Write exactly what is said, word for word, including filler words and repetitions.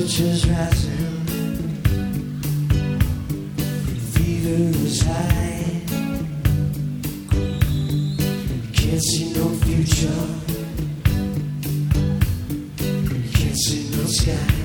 temperature's rising, fever is high, can't see no future, can't see no sky.